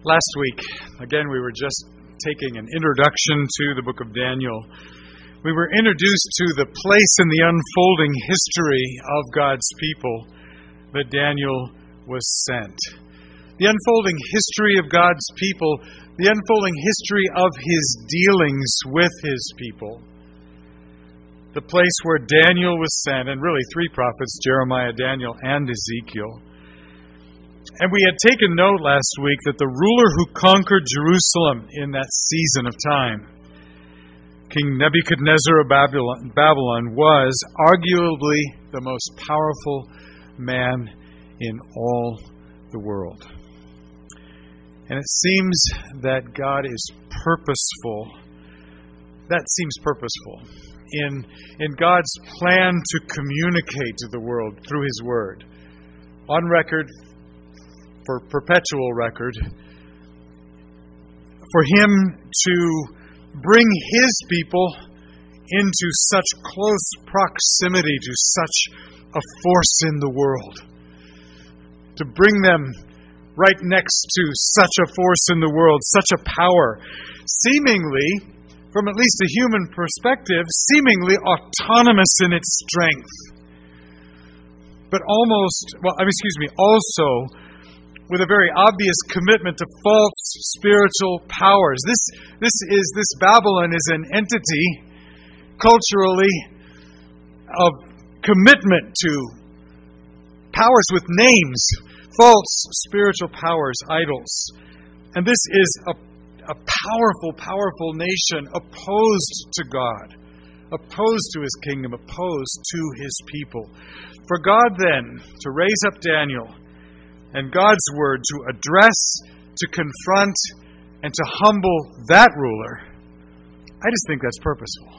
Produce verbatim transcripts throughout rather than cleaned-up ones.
Last week, again, we were just taking an introduction to the book of Daniel. We were introduced to the place in the unfolding history of God's people that Daniel was sent. The unfolding history of God's people, the unfolding history of His dealings with His people. The place where Daniel was sent, and really three prophets, Jeremiah, Daniel, and Ezekiel. And we had taken note last week that the ruler who conquered Jerusalem in that season of time, King Nebuchadnezzar of Babylon, Babylon was arguably the most powerful man in all the world. And it seems that God is purposeful. That seems purposeful in, in God's plan to communicate to the world through His Word. On record, for perpetual record, for Him to bring His people into such close proximity to such a force in the world, to bring them right next to such a force in the world, such a power, seemingly, from at least a human perspective, seemingly autonomous in its strength, but almost, well, excuse me, also with a very obvious commitment to false spiritual powers. This, this is this Babylon is an entity culturally of commitment to powers with names, false spiritual powers, idols. And this is a, a powerful, powerful nation opposed to God, opposed to His kingdom, opposed to His people. For God then to raise up Daniel and God's Word to address, to confront, and to humble that ruler, I just think that's purposeful.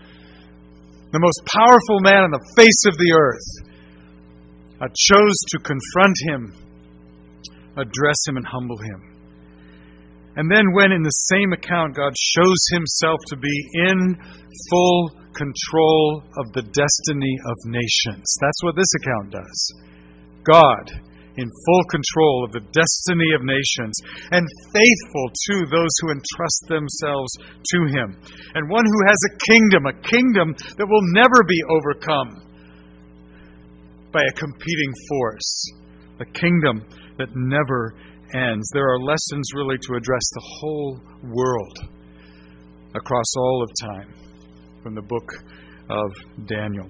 The most powerful man on the face of the earth uh, chose to confront him, address him, and humble him. And then when in the same account God shows Himself to be in full control of the destiny of nations. That's what this account does. God in full control of the destiny of nations, and faithful to those who entrust themselves to Him. And one who has a kingdom, a kingdom that will never be overcome by a competing force. A kingdom that never ends. There are lessons really to address the whole world across all of time from the book of Daniel.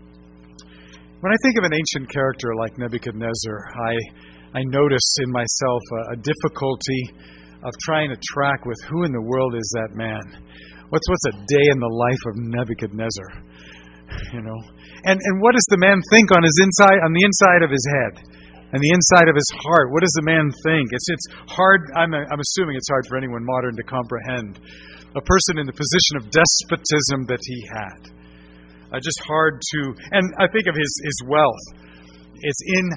When I think of an ancient character like Nebuchadnezzar, I I notice in myself a, a difficulty of trying to track with who in the world is that man. What's what's a day in the life of Nebuchadnezzar? You know, and and what does the man think on his inside, on the inside of his head, and the inside of his heart? What does the man think? It's it's hard. I'm I'm assuming it's hard for anyone modern to comprehend a person in the position of despotism that he had. Uh, just hard to, and I think of his, his wealth. It's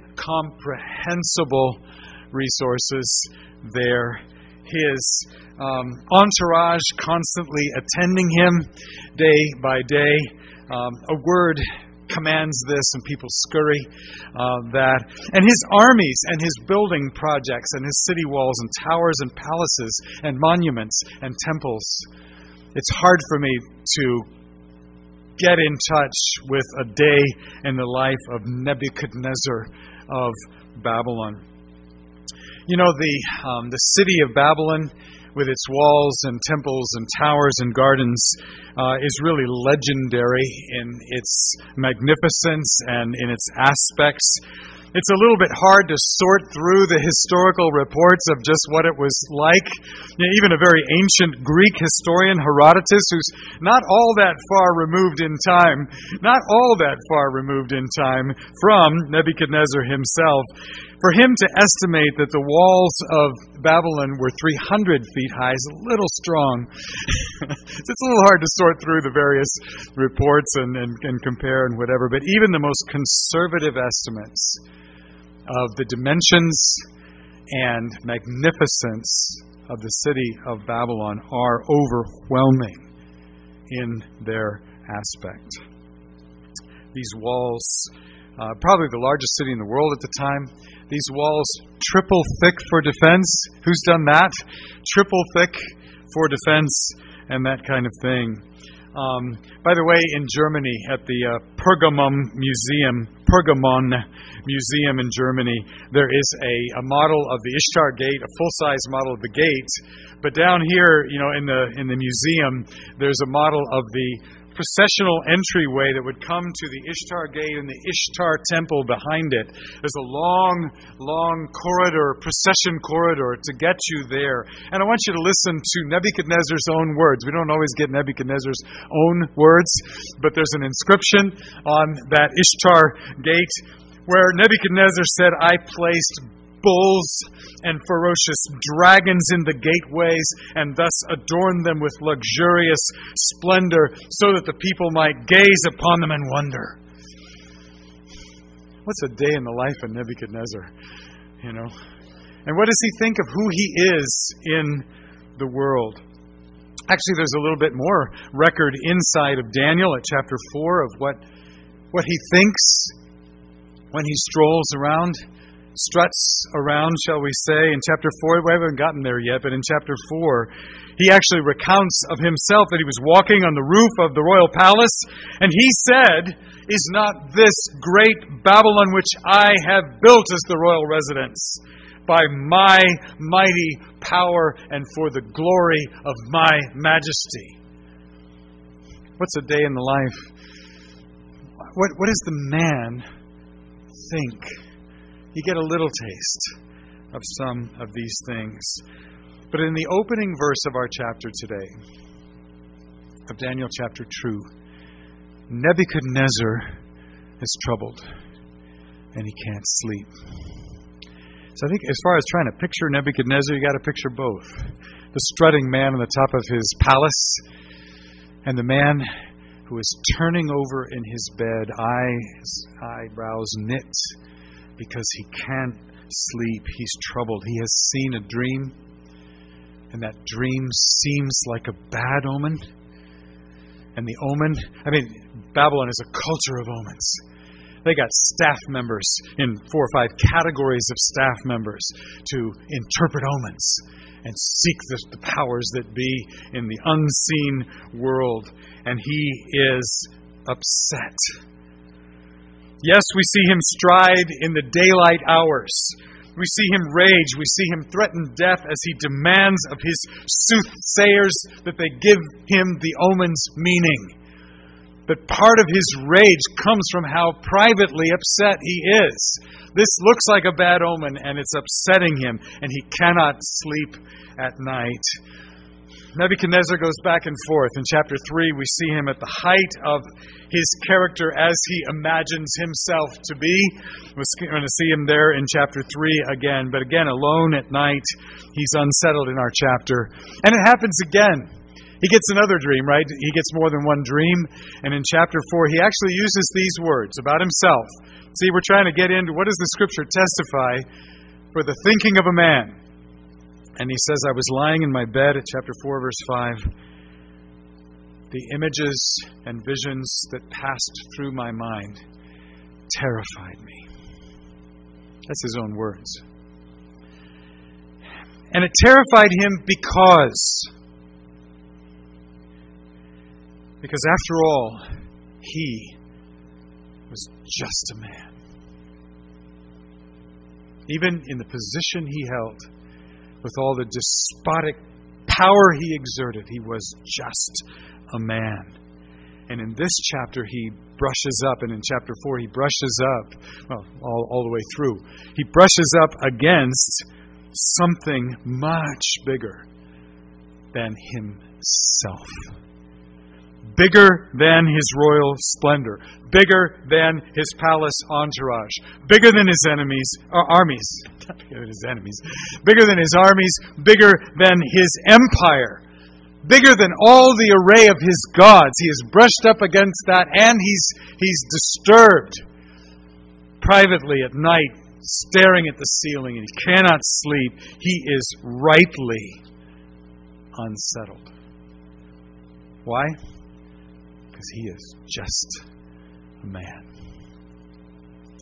incomprehensible resources there. His um, entourage constantly attending him day by day. Um, a word commands this and people scurry uh, that. And his armies and his building projects and his city walls and towers and palaces and monuments and temples. It's hard for me to get in touch with a day in the life of Nebuchadnezzar of Babylon. You know, the um, the city of Babylon, with its walls and temples and towers and gardens, uh, is really legendary in its magnificence and in its aspects. It's a little bit hard to sort through the historical reports of just what it was like. You know, even a very ancient Greek historian, Herodotus, who's not all that far removed in time, not all that far removed in time from Nebuchadnezzar himself, for him to estimate that the walls of Babylon were three hundred feet high is a little strong. It's a little hard to sort through the various reports and, and, and compare and whatever, but even the most conservative estimates of the dimensions and magnificence of the city of Babylon are overwhelming in their aspect. These walls uh, probably the largest city in the world at the time. These walls triple thick for defense. Who's done that? Triple thick for defense and that kind of thing. Um, by the way, in Germany, at the uh, Pergamum Museum, Pergamon Museum in Germany, there is a, a model of the Ishtar Gate, a full-size model of the gate. But down here, you know, in the in the museum, there's a model of the processional entryway that would come to the Ishtar Gate and the Ishtar Temple behind it. There's a long, long corridor, procession corridor to get you there. And I want you to listen to Nebuchadnezzar's own words. We don't always get Nebuchadnezzar's own words, but there's an inscription on that Ishtar Gate where Nebuchadnezzar said, "I placed bulls and ferocious dragons in the gateways, and thus adorned them with luxurious splendor, so that the people might gaze upon them and wonder." What's a day in the life of Nebuchadnezzar? You know? And what does he think of who he is in the world? Actually, there's a little bit more record inside of Daniel at chapter four of what, what he thinks when he strolls around. Struts around, shall we say. In chapter four, we haven't gotten there yet, but in chapter four, he actually recounts of himself that he was walking on the roof of the royal palace, and he said, "Is not this great Babylon which I have built as the royal residence, by my mighty power and for the glory of my majesty?" What's a day in the life? What, what does the man think? You get a little taste of some of these things. But in the opening verse of our chapter today, of Daniel chapter two, Nebuchadnezzar is troubled and he can't sleep. So I think as far as trying to picture Nebuchadnezzar, you got to picture both. The strutting man on the top of his palace and the man who is turning over in his bed, eyes, eyebrows knit, because he can't sleep. He's troubled. He has seen a dream, and that dream seems like a bad omen. And the omen, I mean, Babylon is a culture of omens. They got staff members in four or five categories of staff members to interpret omens and seek the, the powers that be in the unseen world. And he is upset. Yes, we see him stride in the daylight hours. We see him rage. We see him threaten death as he demands of his soothsayers that they give him the omen's meaning. But part of his rage comes from how privately upset he is. This looks like a bad omen, and it's upsetting him, and he cannot sleep at night. Nebuchadnezzar goes back and forth. In chapter three, we see him at the height of his character as he imagines himself to be. We're going to see him there in chapter three again. But again, alone at night, he's unsettled in our chapter. And it happens again. He gets another dream, right? He gets more than one dream. And in chapter four, he actually uses these words about himself. See, we're trying to get into what does the Scripture testify for the thinking of a man. And he says, "I was lying in my bed," at chapter four, verse five. "The images and visions that passed through my mind terrified me." That's his own words. And it terrified him because, because after all, he was just a man. Even in the position he held, with all the despotic power he exerted, he was just a man. And in this chapter, he brushes up, and in chapter four, he brushes up, well, all, all the way through. He brushes up against something much bigger than himself. Bigger than his royal splendor. Bigger than his palace entourage. Bigger than his enemies, or armies. Not bigger than his enemies. Bigger than his armies. Bigger than his empire. Bigger than all the array of his gods. He is brushed up against that, and he's he's disturbed privately at night, staring at the ceiling, and he cannot sleep. He is rightly unsettled. Why? Because he is just a man.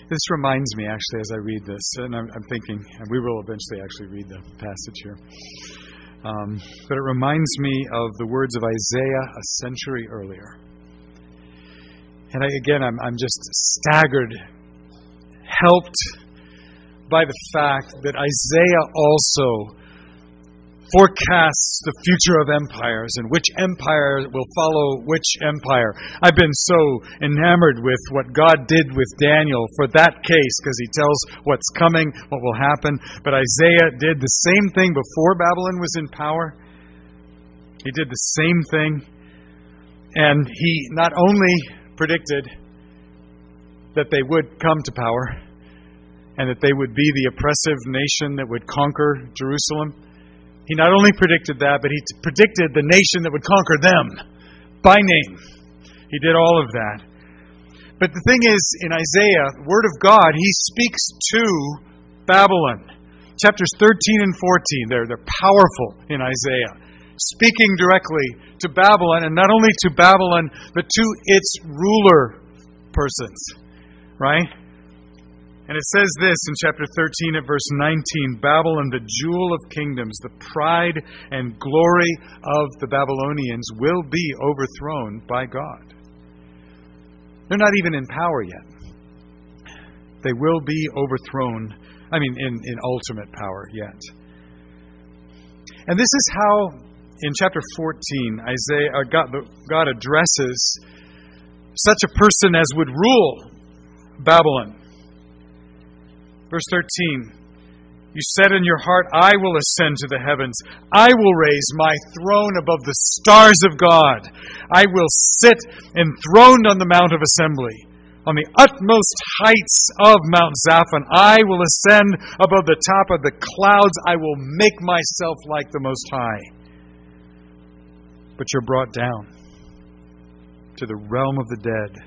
This reminds me, actually, as I read this, and I'm, I'm thinking, and we will eventually actually read the passage here, um, but it reminds me of the words of Isaiah a century earlier. And I, again, I'm, I'm just staggered, helped by the fact that Isaiah also forecasts the future of empires and which empire will follow which empire. I've been so enamored with what God did with Daniel for that case, because he tells what's coming, what will happen. But Isaiah did the same thing before Babylon was in power. He did the same thing. And he not only predicted that they would come to power and that they would be the oppressive nation that would conquer Jerusalem, he not only predicted that, but he t- predicted the nation that would conquer them by name. He did all of that. But the thing is, in Isaiah, the Word of God, he speaks to Babylon. Chapters thirteen and fourteen, they're, they're powerful in Isaiah. Speaking directly to Babylon, and not only to Babylon, but to its ruler persons. Right? And it says this in chapter thirteen at verse nineteen, Babylon, the jewel of kingdoms, the pride and glory of the Babylonians, will be overthrown by God. They're not even in power yet. They will be overthrown, I mean, in, in ultimate power yet. And this is how, in chapter fourteen, Isaiah, uh, God, God addresses such a person as would rule Babylon. Verse thirteen, you said in your heart, I will ascend to the heavens. I will raise my throne above the stars of God. I will sit enthroned on the Mount of Assembly, on the utmost heights of Mount Zaphon. I will ascend above the top of the clouds. I will make myself like the Most High. But you're brought down to the realm of the dead,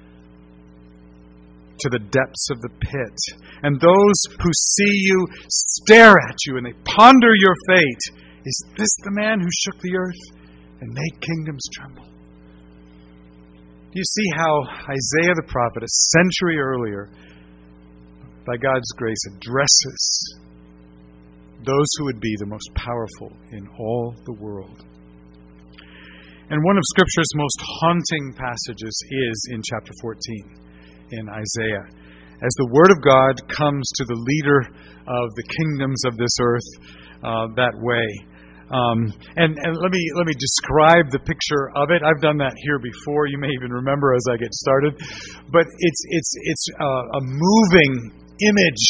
to the depths of the pit. And those who see you stare at you and they ponder your fate. Is this the man who shook the earth and made kingdoms tremble? Do you see how Isaiah the prophet, a century earlier, by God's grace, addresses those who would be the most powerful in all the world? And one of Scripture's most haunting passages is in chapter fourteen. In Isaiah, as the Word of God comes to the leader of the kingdoms of this earth uh, that way. Um, and and let me let me describe the picture of it. I've done that here before. You may even remember as I get started. But it's it's it's uh, a moving image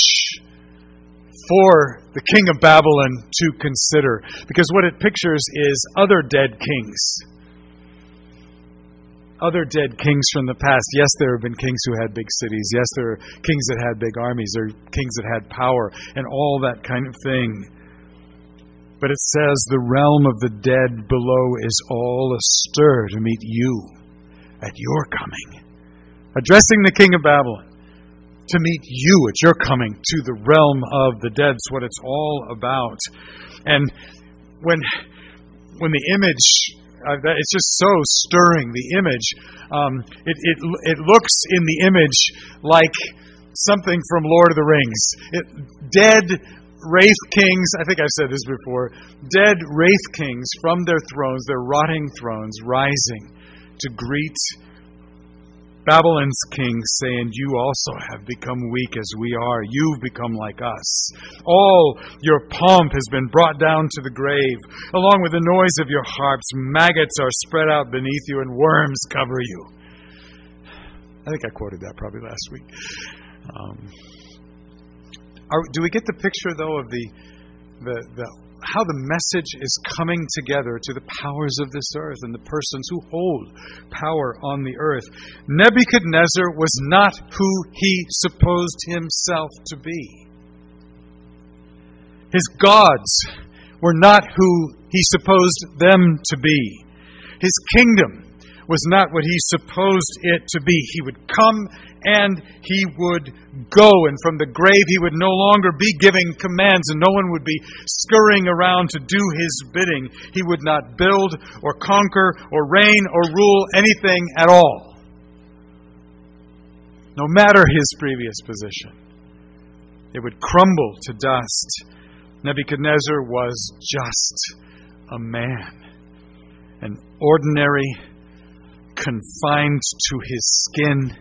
for the king of Babylon to consider, because what it pictures is other dead kings. Other dead kings from the past. Yes, there have been kings who had big cities. Yes, there are kings that had big armies. There are kings that had power and all that kind of thing. But it says the realm of the dead below is all astir to meet you at your coming. Addressing the king of Babylon, to meet you at your coming to the realm of the dead. It's what it's all about. And when, when the image... Uh, that, it's just so stirring, the image. Um, it, it it looks in the image like something from Lord of the Rings. It, dead wraith kings, I think I've said this before, dead wraith kings from their thrones, their rotting thrones, rising to greet Babylon's king, saying, you also have become weak as we are. You've become like us. All your pomp has been brought down to the grave. Along with the noise of your harps, maggots are spread out beneath you and worms cover you. I think I quoted that probably last week. Um, are, do we get the picture, though, of the the the how the message is coming together to the powers of this earth and the persons who hold power on the earth? Nebuchadnezzar was not who he supposed himself to be. His gods were not who he supposed them to be. His kingdom was not what he supposed it to be. He would come and he would go, and from the grave he would no longer be giving commands, and no one would be scurrying around to do his bidding. He would not build or conquer or reign or rule anything at all. no matter his previous position. It would crumble to dust. Nebuchadnezzar was just a man, an ordinary, confined to his skin,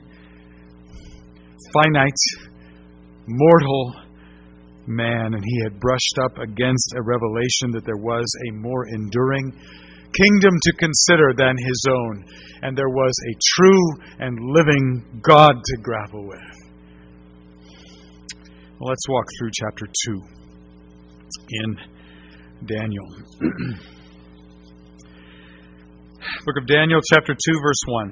finite, mortal man, and he had brushed up against a revelation that there was a more enduring kingdom to consider than his own, and there was a true and living God to grapple with. Well, let's walk through chapter two in Daniel. Book of Daniel, chapter two, verse one.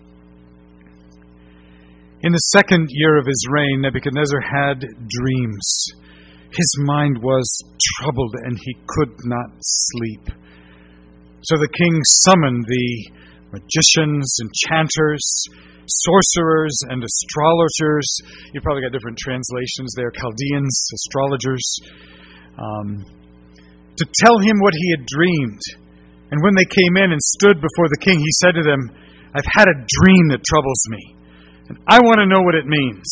In the second year of his reign, Nebuchadnezzar had dreams. His mind was troubled, and he could not sleep. So the king summoned the magicians, enchanters, sorcerers, and astrologers. You probably got different translations there. Chaldeans, astrologers. Um, to tell him what he had dreamed. And when they came in and stood before the king, he said to them, I've had a dream that troubles me, and I want to know what it means.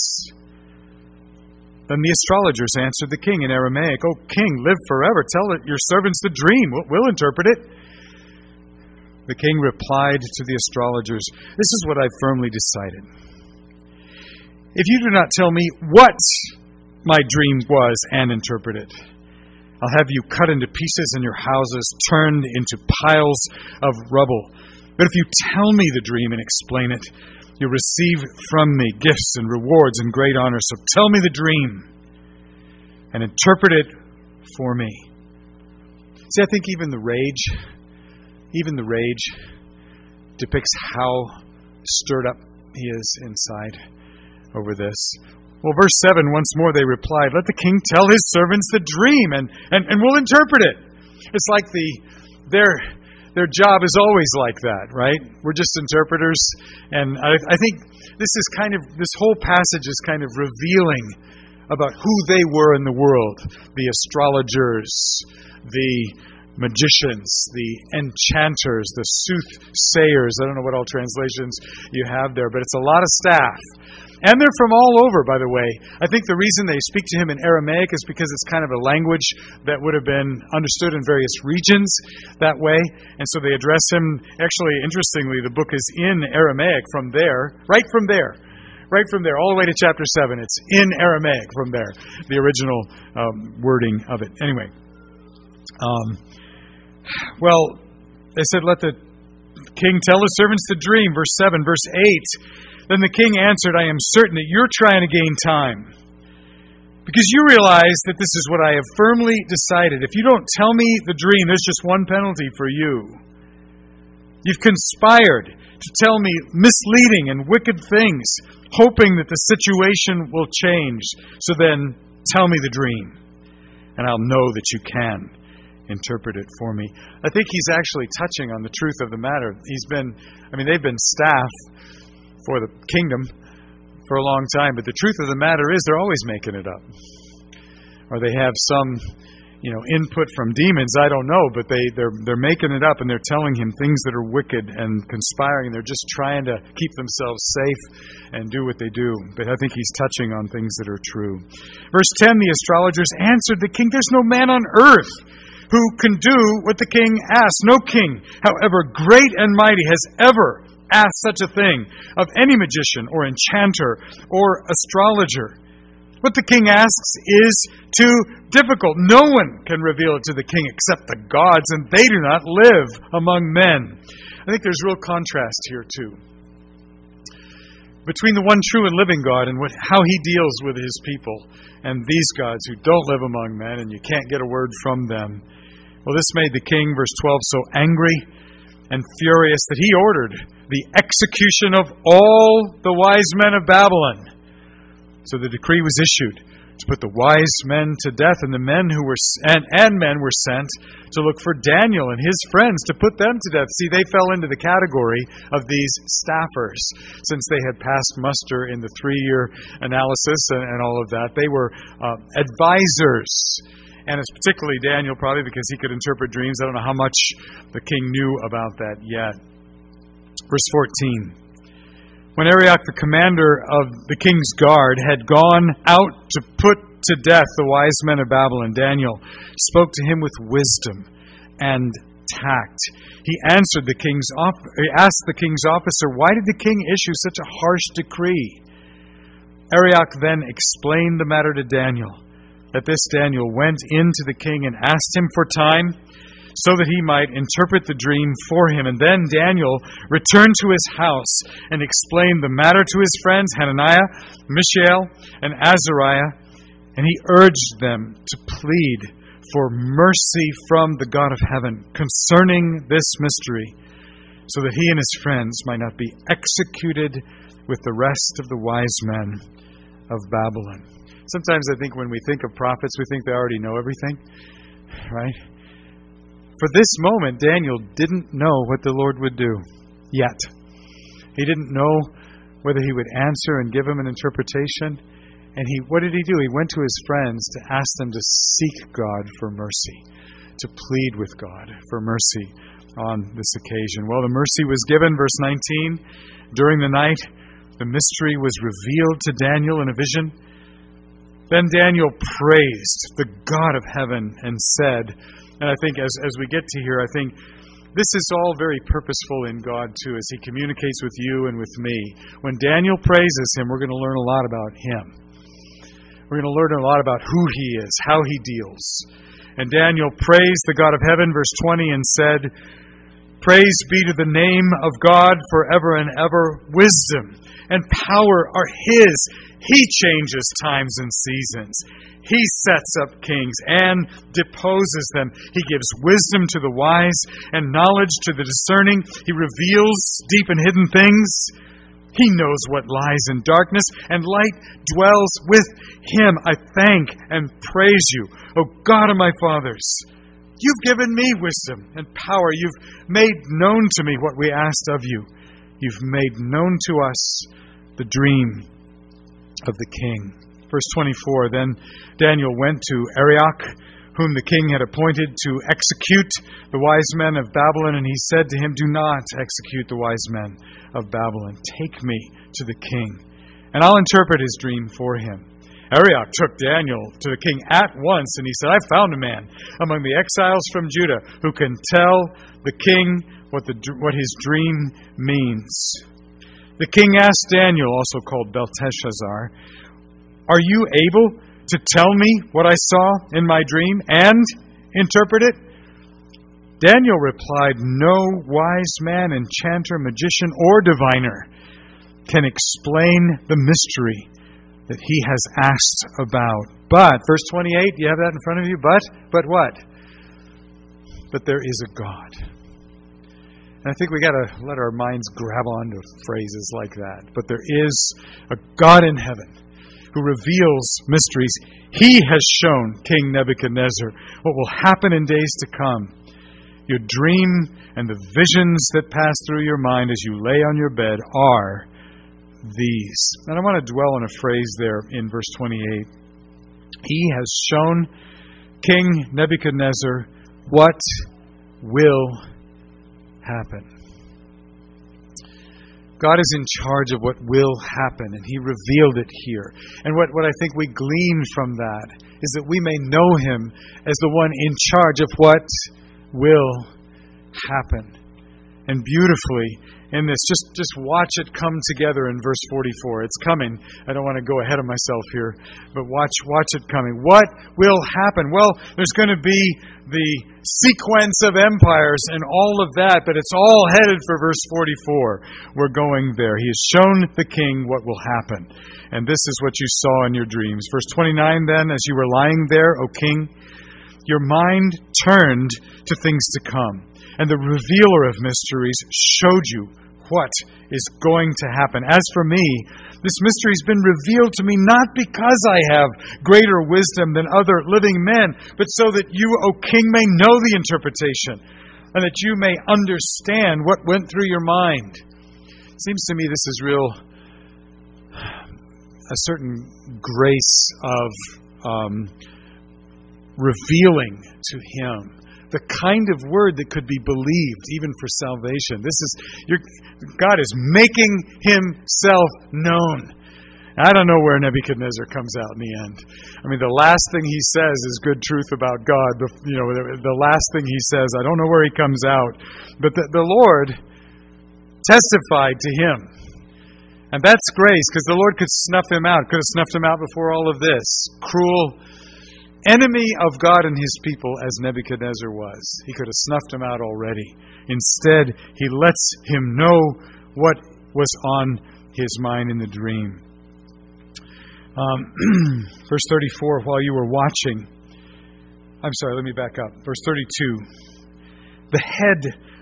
Then the astrologers answered the king in Aramaic, O king, live forever. Tell it your servants the dream. We'll, we'll interpret it. The king replied to the astrologers, This is what I've firmly decided. If you do not tell me what my dream was and interpret it, I'll have you cut into pieces and your houses turned into piles of rubble. But if you tell me the dream and explain it, you'll receive from me gifts and rewards and great honor. So tell me the dream and interpret it for me. See, I think even the rage, even the rage depicts how stirred up he is inside over this. Well, verse seven, once more they replied, Let the king tell his servants the dream, and, and, and we'll interpret it. It's like the their their job is always like that, right? We're just interpreters. And I, I think this is kind of, this whole passage is kind of revealing about who they were in the world. The astrologers, the magicians, the enchanters, the soothsayers. I don't know what all translations you have there, but it's a lot of staff. And they're from all over, by the way. I think the reason they speak to him in Aramaic is because it's kind of a language that would have been understood in various regions that way. And so they address him. Actually, interestingly, the book is in Aramaic from there, right from there. Right from there, all the way to chapter seven. It's in Aramaic from there, the original um, wording of it. Anyway. Um, well, they said, let the king tell his servants the dream. Verse seven, verse eight. Then the king answered, I am certain that you're trying to gain time, because you realize that this is what I have firmly decided. If you don't tell me the dream, there's just one penalty for you. You've conspired to tell me misleading and wicked things, hoping that the situation will change. So then, tell me the dream, and I'll know that you can interpret it for me. I think he's actually touching on the truth of the matter. He's been, I mean, they've been staff for the kingdom for a long time, but the truth of the matter is they're always making it up. Or they have some, you know, input from demons, I don't know, but they, they're they're making it up, and they're telling him things that are wicked and conspiring, and they're just trying to keep themselves safe and do what they do. But I think he's touching on things that are true. Verse ten, the astrologers answered the king, There's no man on earth who can do what the king asks. No king, however great and mighty, has ever asked such a thing of any magician or enchanter or astrologer. What the king asks is too difficult. No one can reveal it to the king except the gods, and they do not live among men. I think there's real contrast here too, between the one true and living God and what, how he deals with his people, and these gods who don't live among men, and you can't get a word from them. Well, this made the king, verse twelve, so angry and furious that he ordered the execution of all the wise men of Babylon. So the decree was issued to put the wise men to death, and the men who were and, and men were sent to look for Daniel and his friends to put them to death. See, they fell into the category of these staffers, since they had passed muster in the three-year analysis and, and all of that. They were uh, advisors. And it's particularly Daniel, probably because he could interpret dreams. I don't know how much the king knew about that yet. Verse fourteen. When Arioch, the commander of the king's guard, had gone out to put to death the wise men of Babylon, Daniel spoke to him with wisdom and tact. He answered the king's off- he asked the king's officer, "Why did the king issue such a harsh decree?" Arioch then explained the matter to Daniel. At this, Daniel went in to the king and asked him for time, so that he might interpret the dream for him. And then Daniel returned to his house and explained the matter to his friends Hananiah, Mishael, and Azariah, and he urged them to plead for mercy from the God of heaven concerning this mystery, so that he and his friends might not be executed with the rest of the wise men of Babylon. Sometimes I think when we think of prophets, we think they already know everything, right? For this moment, Daniel didn't know what the Lord would do yet. He didn't know whether he would answer and give him an interpretation. And he, what did he do? He went to his friends to ask them to seek God for mercy, to plead with God for mercy on this occasion. Well, the mercy was given, verse nineteen. During the night, the mystery was revealed to Daniel in a vision. Then Daniel praised the God of heaven and said, and I think as, as we get to here, I think this is all very purposeful in God too, as He communicates with you and with me. When Daniel praises Him, we're going to learn a lot about Him. We're going to learn a lot about who He is, how He deals. And Daniel praised the God of heaven, verse twenty, and said, "Praise be to the name of God forever and ever. Wisdom and power are His. He changes times and seasons. He sets up kings and deposes them. He gives wisdom to the wise and knowledge to the discerning. He reveals deep and hidden things. He knows what lies in darkness, and light dwells with Him. I thank and praise you, O God of my fathers. You've given me wisdom and power. You've made known to me what we asked of you. You've made known to us the dream of the king." Verse twenty-four, then Daniel went to Arioch, whom the king had appointed to execute the wise men of Babylon, and he said to him, "Do not execute the wise men of Babylon. Take me to the king, and I'll interpret his dream for him." Arioch took Daniel to the king at once, and he said, "I found a man among the exiles from Judah who can tell the king what the what his dream means." The king asked Daniel, also called Belteshazzar, "Are you able to tell me what I saw in my dream and interpret it?" Daniel replied, "No wise man, enchanter, magician, or diviner can explain the mystery that he has asked about. But," verse twenty-eight, you have that in front of you? But, but what? "But there is a God." And I think we got to let our minds grab onto phrases like that. But there is a God in heaven who reveals mysteries. He has shown King Nebuchadnezzar what will happen in days to come. Your dream and the visions that pass through your mind as you lay on your bed are these. And I want to dwell on a phrase there in verse twenty-eight. He has shown King Nebuchadnezzar what will happen. God is in charge of what will happen, and He revealed it here. And what, what I think we glean from that is that we may know Him as the one in charge of what will happen. And beautifully in this, just, just watch it come together in verse forty-four. It's coming. I don't want to go ahead of myself here, but watch, watch it coming. What will happen? Well, there's going to be the sequence of empires and all of that, but it's all headed for verse forty-four. We're going there. He has shown the king what will happen. And this is what you saw in your dreams. Verse twenty-nine, then, as you were lying there, O king, your mind turned to things to come, and the revealer of mysteries showed you what is going to happen. As for me, this mystery has been revealed to me not because I have greater wisdom than other living men, but so that you, O king, may know the interpretation, and that you may understand what went through your mind. It seems to me this is real, a certain grace of um, revealing to him the kind of word that could be believed even for salvation. This is your, God is making himself known. I don't know where Nebuchadnezzar comes out in the end. I mean, the last thing he says is good truth about God. The, you know, the, the last thing he says, I don't know where he comes out. But the, the Lord testified to him. And that's grace, because the Lord could snuff him out, could have snuffed him out before all of this. Cruel enemy of God and his people as Nebuchadnezzar was. He could have snuffed him out already. Instead, he lets him know what was on his mind in the dream. Um, verse thirty-four, while you were watching, I'm sorry, let me back up. Verse thirty-two, the head,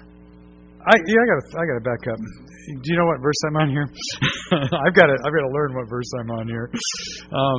I yeah, I got I got to back up. Do you know what verse I'm on here? I've got to I've got to learn what verse I'm on here. Um,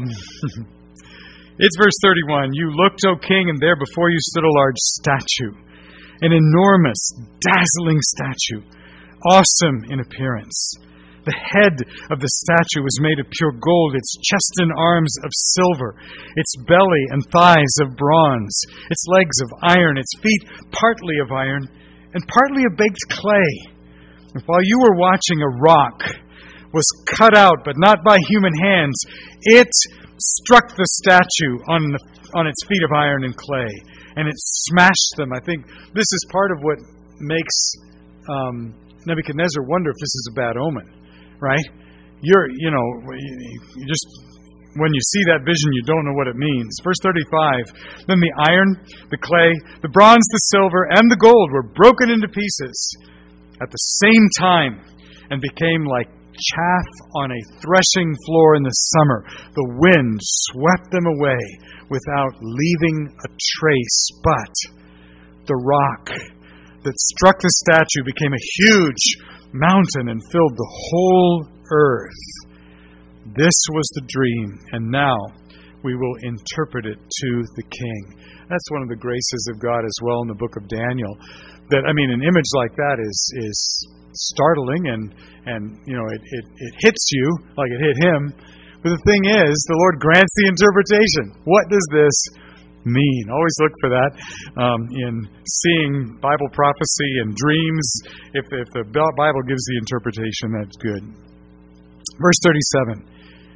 it's verse thirty-one. You looked, O king, and there before you stood a large statue, an enormous, dazzling statue, awesome in appearance. The head of the statue was made of pure gold, its chest and arms of silver, its belly and thighs of bronze, its legs of iron, its feet partly of iron, and partly of baked clay. And while you were watching, a rock was cut out, but not by human hands. It struck the statue on the, on its feet of iron and clay, and it smashed them. I think this is part of what makes um, Nebuchadnezzar wonder if this is a bad omen. Right? You're, you know, you just, when you see that vision, you don't know what it means. Verse thirty-five, then the iron, the clay, the bronze, the silver, and the gold were broken into pieces at the same time and became like chaff on a threshing floor in the summer. The wind swept them away without leaving a trace. But the rock that struck the statue became a huge mountain and filled the whole earth. This was the dream, and now we will interpret it to the king. That's one of the graces of God as well in the book of Daniel. That, I mean, an image like that is is startling, and and you know it, it, it hits you like it hit him. But the thing is, the Lord grants the interpretation. What does this mean? Always look for that um, in seeing Bible prophecy and dreams. If, if the Bible gives the interpretation, that's good. Verse thirty-seven.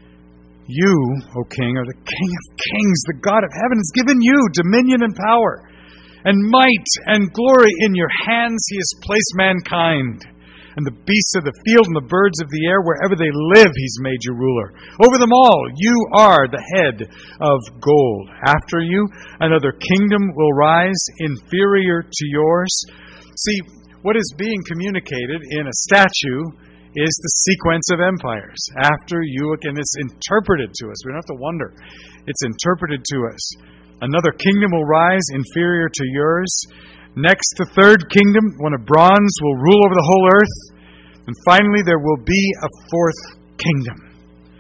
You, O king, are the King of kings. The God of heaven has given you dominion and power and might and glory. In your hands he has placed mankind. And the beasts of the field and the birds of the air, wherever they live, he's made you ruler. Over them all, you are the head of gold. After you, another kingdom will rise, inferior to yours. See, what is being communicated in a statue is the sequence of empires. After you, and it's interpreted to us. We don't have to wonder. It's interpreted to us. Another kingdom will rise, inferior to yours. Next, the third kingdom, one of bronze, will rule over the whole earth. And finally, there will be a fourth kingdom,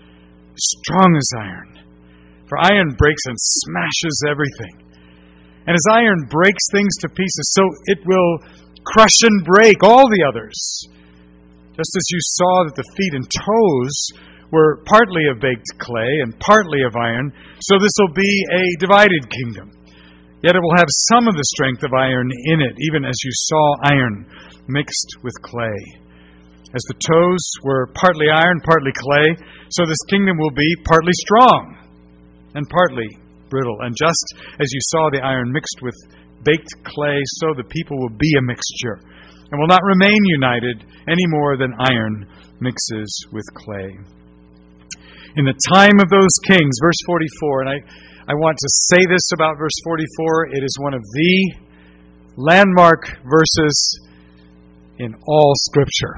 strong as iron. For iron breaks and smashes everything. And as iron breaks things to pieces, so it will crush and break all the others. Just as you saw that the feet and toes were partly of baked clay and partly of iron, so this will be a divided kingdom. Yet it will have some of the strength of iron in it, even as you saw iron mixed with clay. As the toes were partly iron, partly clay, so this kingdom will be partly strong and partly brittle. And just as you saw the iron mixed with baked clay, so the people will be a mixture and will not remain united any more than iron mixes with clay. In the time of those kings, verse forty-four, and I, I want to say this about verse forty-four, it is one of the landmark verses in all Scripture.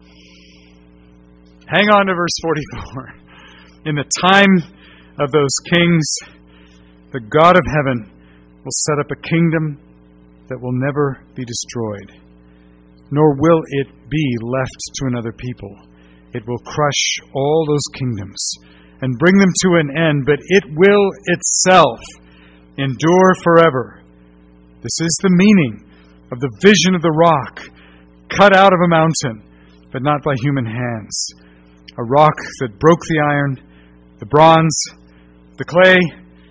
Hang on to verse forty-four. In the time of those kings, the God of heaven will set up a kingdom that will never be destroyed, nor will it be left to another people. It will crush all those kingdoms and bring them to an end, but it will itself endure forever. This is the meaning of the vision of the rock, cut out of a mountain, but not by human hands. A rock that broke the iron, the bronze, the clay, the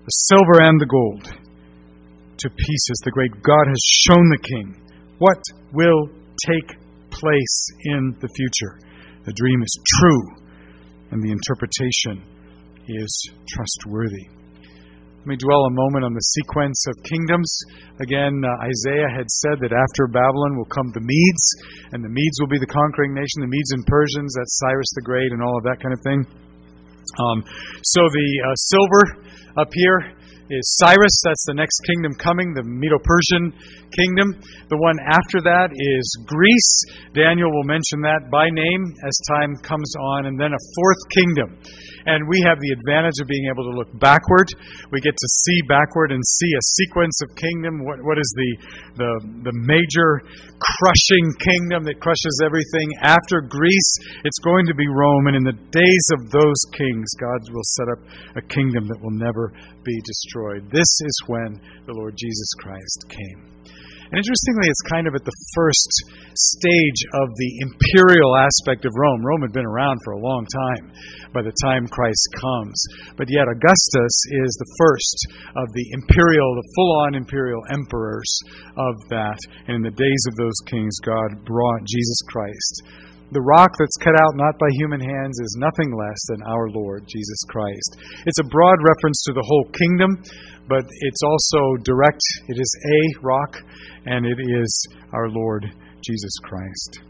the silver and the gold to pieces. The great God has shown the king what will take place in the future. The dream is true, and the interpretation is trustworthy. Let me dwell a moment on the sequence of kingdoms. Again, uh, Isaiah had said that after Babylon will come the Medes, and the Medes will be the conquering nation, the Medes and Persians, that's Cyrus the Great and all of that kind of thing. Um, so the uh, silver up here is Cyrus. That's the next kingdom coming, the Medo-Persian kingdom. The one after that is Greece. Daniel will mention that by name as time comes on. And then a fourth kingdom. And we have the advantage of being able to look backward. We get to see backward and see a sequence of kingdom. What, what is the, the, the major crushing kingdom that crushes everything? After Greece, it's going to be Rome. And in the days of those kings, God will set up a kingdom that will never be destroyed. This is when the Lord Jesus Christ came. And interestingly, it's kind of at the first stage of the imperial aspect of Rome. Rome had been around for a long time by the time Christ comes. But yet Augustus is the first of the imperial, the full-on imperial emperors of that. And in the days of those kings, God brought Jesus Christ. The rock that's cut out not by human hands is nothing less than our Lord Jesus Christ. It's a broad reference to the whole kingdom, but it's also direct. It is a rock, and it is our Lord Jesus Christ.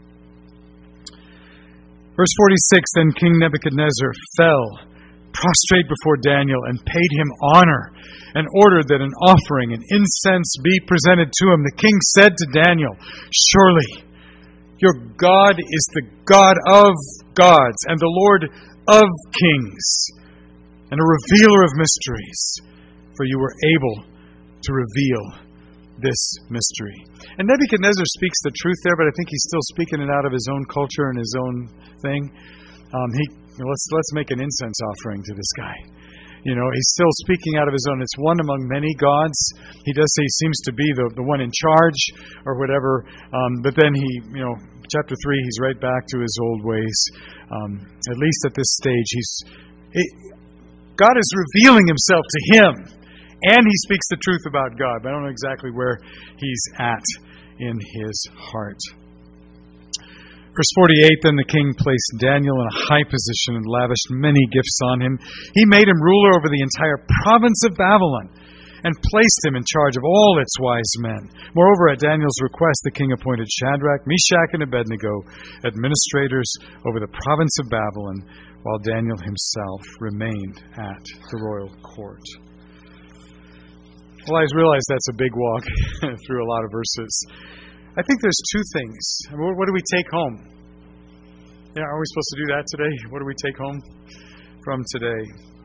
Verse forty-six, then King Nebuchadnezzar fell prostrate before Daniel and paid him honor and ordered that an offering and incense be presented to him. The king said to Daniel, surely your God is the God of gods and the Lord of kings and a revealer of mysteries, for you were able to reveal this mystery. And Nebuchadnezzar speaks the truth there, but I think he's still speaking it out of his own culture and his own thing. Um, he let's let's make an incense offering to this guy. You know, he's still speaking out of his own. It's one among many gods. He does say he seems to be the, the one in charge or whatever. Um, but then he, you know, chapter three, he's right back to his old ways. Um, at least at this stage, he's it, God is revealing himself to him. And he speaks the truth about God. But I don't know exactly where he's at in his heart. Verse forty-eight, then the king placed Daniel in a high position and lavished many gifts on him. He made him ruler over the entire province of Babylon and placed him in charge of all its wise men. Moreover, at Daniel's request, the king appointed Shadrach, Meshach, and Abednego administrators over the province of Babylon, while Daniel himself remained at the royal court. Well, I realize that's a big walk through a lot of verses. I think there's two things. What do we take home? Yeah, are we supposed to do that today? What do we take home from today?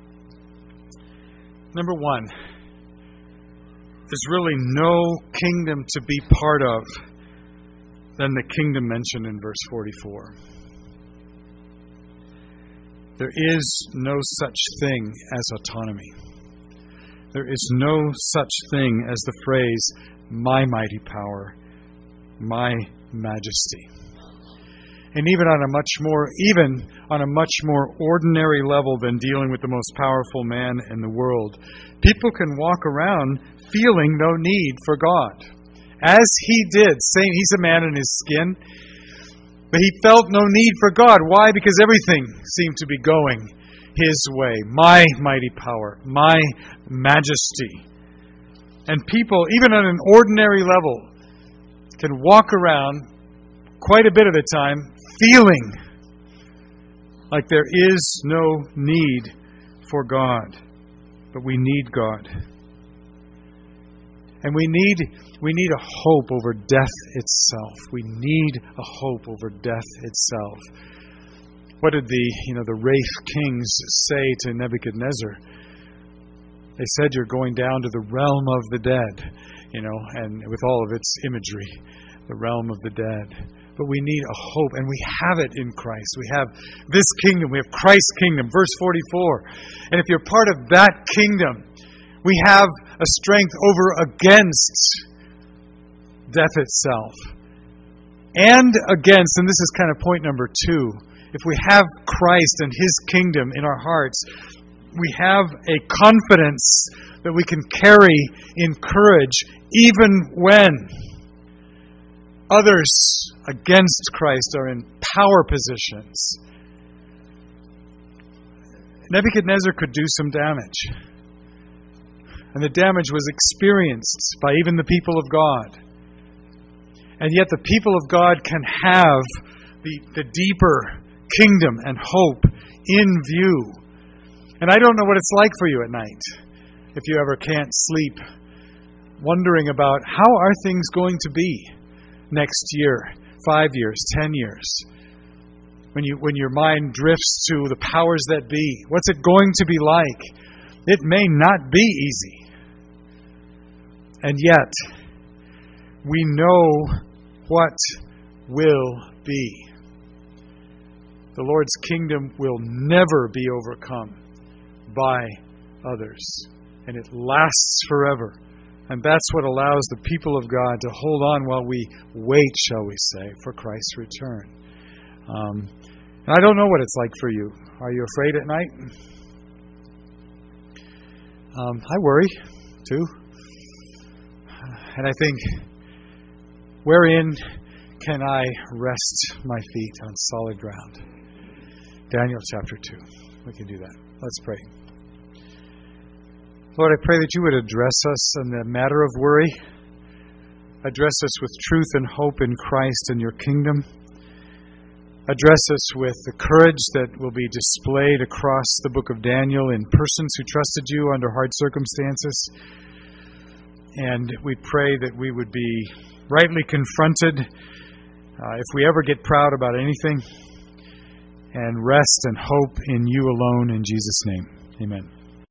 Number one, there's really no kingdom to be part of than the kingdom mentioned in verse forty-four. There is no such thing as autonomy. There is no such thing as the phrase, my mighty power, my majesty. And even on a much more, even on a much more ordinary level than dealing with the most powerful man in the world, people can walk around feeling no need for God. As he did, saying he's a man in his skin, but he felt no need for God. Why? Because everything seemed to be going his way. My mighty power, my majesty. And people, even on an ordinary level, can walk around quite a bit of the time feeling like there is no need for God. But we need God. And we need we need a hope over death itself. We need a hope over death itself. What did the, you know, the Wraith kings say to Nebuchadnezzar? They said, you're going down to the realm of the dead, you know, and with all of its imagery, the realm of the dead. But we need a hope, and we have it in Christ. We have this kingdom. We have Christ's kingdom, verse forty-four. And if you're part of that kingdom, we have a strength over against death itself. And against, and this is kind of point number two, if we have Christ and His kingdom in our hearts, we have a confidence that we can carry in courage even when others against Christ are in power positions. Nebuchadnezzar could do some damage. And the damage was experienced by even the people of God. And yet the people of God can have the, the deeper kingdom and hope in view. And I don't know what it's like for you at night, if you ever can't sleep, wondering about how are things going to be next year, five years, ten years. When you when your mind drifts to the powers that be, what's it going to be like? It may not be easy. And yet, we know what will be. The Lord's kingdom will never be overcome by others. And it lasts forever. And that's what allows the people of God to hold on while we wait, shall we say, for Christ's return. Um, and I don't know what it's like for you. Are you afraid at night? Um, I worry, too. And I think, wherein can I rest my feet on solid ground? Daniel chapter two. We can do that. Let's pray. Lord, I pray that you would address us on the matter of worry. Address us with truth and hope in Christ and your kingdom. Address us with the courage that will be displayed across the book of Daniel in persons who trusted you under hard circumstances. And we pray that we would be rightly confronted uh, if we ever get proud about anything, and rest and hope in you alone, in Jesus' name. Amen.